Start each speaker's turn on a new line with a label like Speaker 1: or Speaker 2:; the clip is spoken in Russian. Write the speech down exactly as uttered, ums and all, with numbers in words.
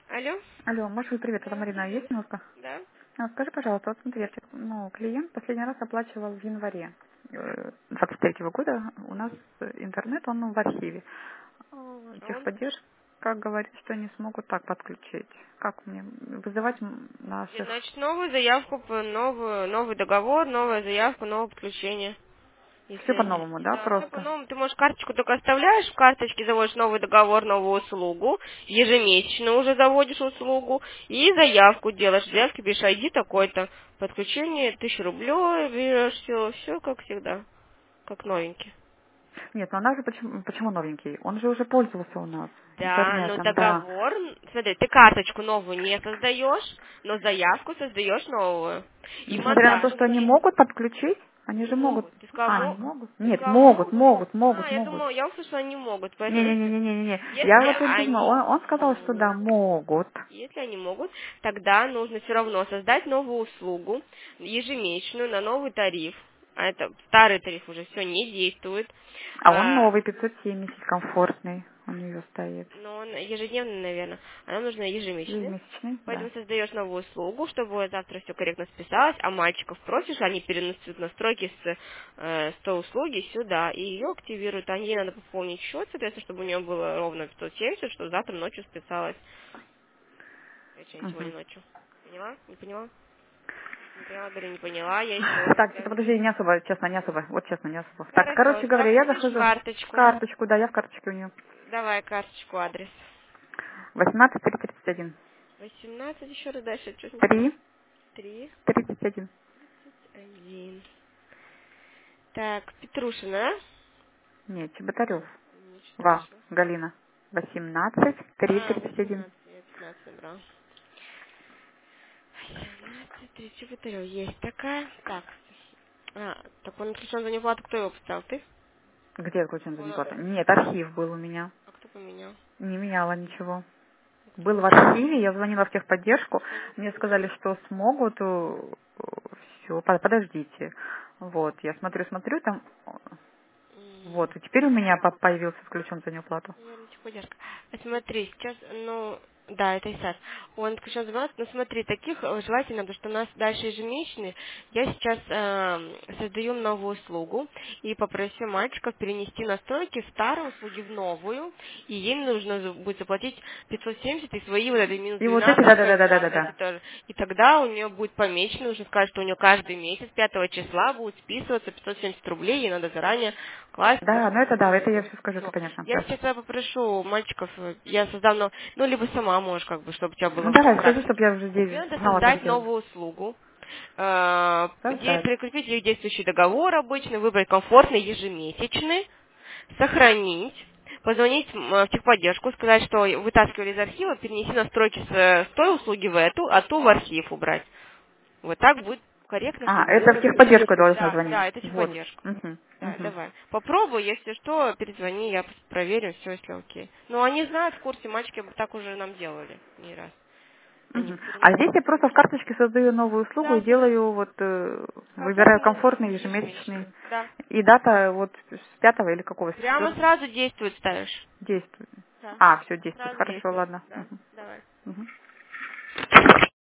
Speaker 1: Алло?
Speaker 2: Алло, Маша, привет, это
Speaker 1: Да,
Speaker 2: Марина, есть
Speaker 1: привет.
Speaker 2: минутка?
Speaker 1: Да?
Speaker 2: А, скажи, пожалуйста, вот смотри, я вчера- ну, клиент последний раз оплачивал в январе э, двадцать третьего года. У нас э, интернет, он ну, в архиве. Э,
Speaker 1: А он?
Speaker 2: Техподдержка, как говорит, что не смогут так подключить. Как мне вызывать м-
Speaker 1: И,
Speaker 2: наших...
Speaker 1: Значит, новую заявку, по- новую, новый договор, новая заявка, новое подключение. Если
Speaker 2: Все
Speaker 1: они...
Speaker 2: по-новому, да,
Speaker 1: Да, все
Speaker 2: просто?
Speaker 1: по-новому. Ты можешь карточку только оставляешь, в карточке заводишь новый договор, новую услугу, ежемесячно уже заводишь услугу, и заявку делаешь. В заявке пишешь ай ди такой-то, подключение, тысячу рублей, берешь, все, все как всегда, как новенький.
Speaker 2: Нет, но она же почему, почему новенький? Он же уже пользовался у нас
Speaker 1: Да, но
Speaker 2: интернетом, да.
Speaker 1: договор, смотри, ты карточку новую не создаешь, но заявку создаешь новую. И
Speaker 2: Несмотря на то, что они
Speaker 1: мандатники
Speaker 2: могут подключить, они
Speaker 1: не
Speaker 2: же могут...
Speaker 1: могут. Ты сказала,
Speaker 2: А,
Speaker 1: мо-
Speaker 2: не могут?
Speaker 1: ты
Speaker 2: Нет,
Speaker 1: сказала,
Speaker 2: могут,
Speaker 1: могут?
Speaker 2: могут,
Speaker 1: А,
Speaker 2: могут,
Speaker 1: я
Speaker 2: могут.
Speaker 1: думала, я услышала, они могут. Поэтому если,
Speaker 2: Не-не-не-не-не-не. Я
Speaker 1: если
Speaker 2: вот только знаю,
Speaker 1: они
Speaker 2: он, он сказал, что да,
Speaker 1: могут,
Speaker 2: могут.
Speaker 1: если они могут, тогда нужно все равно создать новую услугу, ежемесячную, на новый тариф. А это старый тариф уже все не действует.
Speaker 2: А он
Speaker 1: А,
Speaker 2: новый, пятьсот семьдесят, комфортный у нее стоит.
Speaker 1: Но он ежедневно, наверное. А нам нужно ежемесячно.
Speaker 2: Ежемесячный, да.
Speaker 1: Поэтому создаешь новую услугу, чтобы завтра все корректно списалось, а мальчиков просишь, они переносят настройки с, э, с той услуги сюда, и ее активируют. А ей надо пополнить счет, соответственно, чтобы у нее было ровно пятьсот семьдесят, чтобы завтра ночью списалось. Точнее, сегодня
Speaker 2: Мгм.
Speaker 1: ночью. Поняла? Не поняла? Не поняла, говорю, не поняла, я еще раз
Speaker 2: Так,
Speaker 1: тебе
Speaker 2: что подожди,
Speaker 1: объясню.
Speaker 2: не особо, честно, не особо. Вот честно, не особо. Так,
Speaker 1: Хорошо,
Speaker 2: короче говоря, я
Speaker 1: заходишь в
Speaker 2: захожу в
Speaker 1: карточку.
Speaker 2: карточку, да, я в карточке у нее.
Speaker 1: Давай карточку, адрес.
Speaker 2: восемнадцать три тридцать один.
Speaker 1: восемнадцать, еще раз дальше, что-то не поняла.
Speaker 2: три
Speaker 1: Три,
Speaker 2: тридцать один.
Speaker 1: один. Так, Петрушина,
Speaker 2: Нет, Чеботарев.
Speaker 1: да? Не что
Speaker 2: Ва,
Speaker 1: дальше?
Speaker 2: Галина. восемнадцать три
Speaker 1: А,
Speaker 2: тридцать один.
Speaker 1: восемнадцать, я пятнадцать набрал. восемнадцать, тридцать четыре, есть такая. Так, а, так он отключен за неплату, кто его поставил? Ты?
Speaker 2: Где отключен за
Speaker 1: Он,
Speaker 2: неплату?
Speaker 1: э,
Speaker 2: Нет, архив был у меня.
Speaker 1: а кто поменял?
Speaker 2: Не меняла ничего.
Speaker 1: А кто
Speaker 2: Был в
Speaker 1: поменял?
Speaker 2: архиве, я звонила в техподдержку,
Speaker 1: Что они
Speaker 2: мне сказали,
Speaker 1: поменяли?
Speaker 2: что смогут, все, подождите. Вот, я смотрю, смотрю, там, э,
Speaker 1: М,
Speaker 2: вот, и теперь у меня по- появился включен за неуплату.
Speaker 1: Наверное, техподдержка. А смотри, сейчас, ну, да, это ИСАС. Он отключен за баланс, но смотри, таких э, желательно, потому что у нас дальше ежемесячные. Я сейчас э, создаю новую услугу и попросил мальчиков перенести настройки старой услуги в новую, и ей нужно за- будет заплатить пятьсот семьдесят и свои вот эти минус
Speaker 2: И вот эти,
Speaker 1: двенадцать, как да, вот эти
Speaker 2: да-да-да-да-да-да.
Speaker 1: тоже. И тогда у нее будет помечено, нужно сказать, что у нее каждый месяц пятого числа будет списываться пятьсот семьдесят рублей, ей надо заранее класть
Speaker 2: Да,
Speaker 1: в
Speaker 2: ну это да, это я
Speaker 1: новую.
Speaker 2: все скажу, это
Speaker 1: Всё.
Speaker 2: понятно,
Speaker 1: Я
Speaker 2: да.
Speaker 1: сейчас тебя попрошу мальчиков, э, я создам, ну, ну, либо сама можешь, как бы, чтобы у тебя
Speaker 2: Ну
Speaker 1: было
Speaker 2: давай,
Speaker 1: в
Speaker 2: скажи,
Speaker 1: практике.
Speaker 2: чтобы я уже
Speaker 1: Тебе
Speaker 2: здесь
Speaker 1: надо
Speaker 2: знала, как
Speaker 1: создать
Speaker 2: делать.
Speaker 1: новую услугу, э, где
Speaker 2: Создать.
Speaker 1: прикрепить ей действующий договор обычный, выбрать комфортный, ежемесячный, сохранить, позвонить м, в техподдержку, сказать, что вытаскивали из архива, перенеси настройки с, э, с той услуги в эту, а ту в архив убрать. Вот так будет корректно,
Speaker 2: А,
Speaker 1: чтобы
Speaker 2: это в
Speaker 1: было.
Speaker 2: техподдержку я должна
Speaker 1: Да,
Speaker 2: звонить.
Speaker 1: да, это
Speaker 2: Вот.
Speaker 1: техподдержка.
Speaker 2: Угу,
Speaker 1: Да,
Speaker 2: угу.
Speaker 1: давай. Попробуй, если что, перезвони, я проверю, все, если окей. Ну, они знают, в курсе, мальчики так уже нам делали не раз. Они
Speaker 2: Мгм. А здесь я просто в карточке создаю новую услугу и
Speaker 1: Да, создать
Speaker 2: делаю вот, э, выбираю
Speaker 1: комфортный
Speaker 2: комфортный ежемесячный.
Speaker 1: ежемесячный. Да.
Speaker 2: И дата вот с пятого или какого, с
Speaker 1: Прямо
Speaker 2: четвертого
Speaker 1: сразу действует ставишь.
Speaker 2: действует.
Speaker 1: Да.
Speaker 2: А, все действует.
Speaker 1: Сразу
Speaker 2: Хорошо,
Speaker 1: действует.
Speaker 2: ладно.
Speaker 1: Да,
Speaker 2: Мгм.
Speaker 1: давай.
Speaker 2: Мгм.